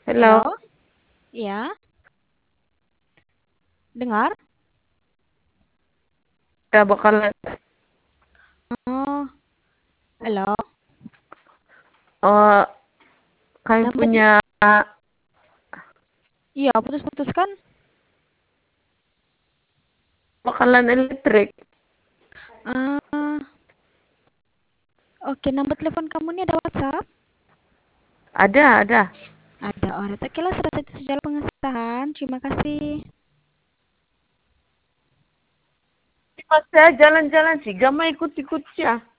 Halo, Halo, ya, dengar? kita bakalan Oh, halo. oh, kami Kenapa sih? punya Iya, putus-putus kan? bakalan elektrik. Ah, oke. Nomor telepon kamu ini ada WhatsApp? Ada. Ada. Oh, oke lah, sudah sejauh pengesahan. Terima kasih. Pas saya jalan-jalan sih, gak mau ikut-ikut ya.